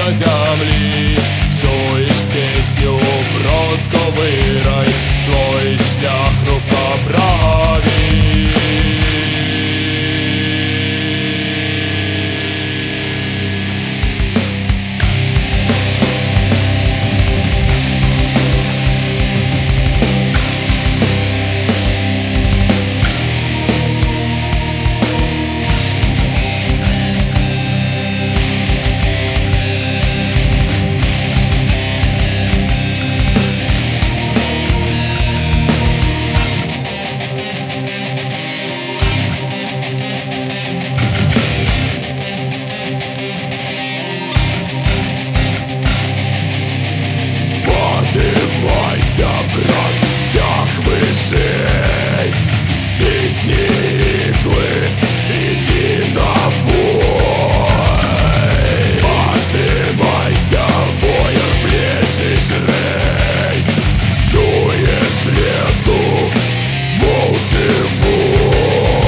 землі. Чуєш пісню бронковий рай, твій шлях рука праві. Поднимайся, брат, всех вышей, стисни иглы, иди на бой. Поднимайся, воин, плечи жрей, чуешь лесу, волчий вой.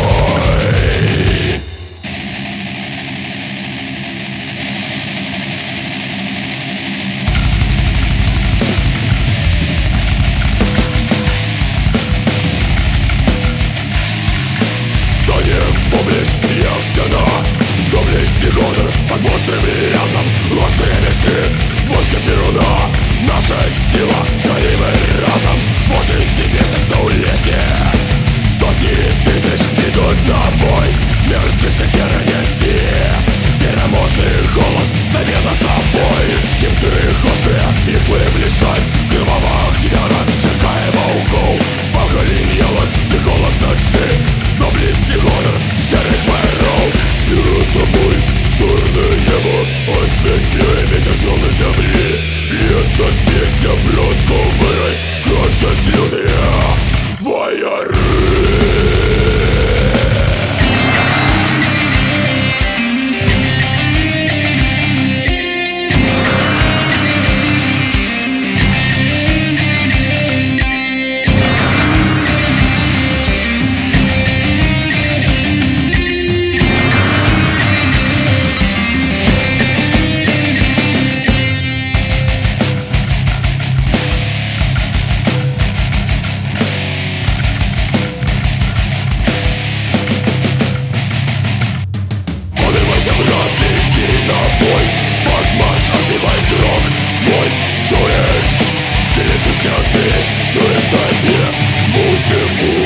Поблизь, як стена, доблесть и гонор под острым лязом. Острые мечи, воздух перуна, наша сила, калибр разом. Божий себе за улесье, сотни тысяч идут на бой. Смерть секера неси, переможный голос, зови за собой. Киптеры острые, их выближать, кровавых яра, черкая волков. Поголин елок, и холод ночи, доблесть и гонор серых воров. Перед тобой зорное небо, осветляя месяц волны земли. Льется песня бронковой, крошат лютые бояры. Брат, иди на бой, под марш отбивай крок свой. Чуешь, кричит тебя ты, чуешь в толпе, волчий вой.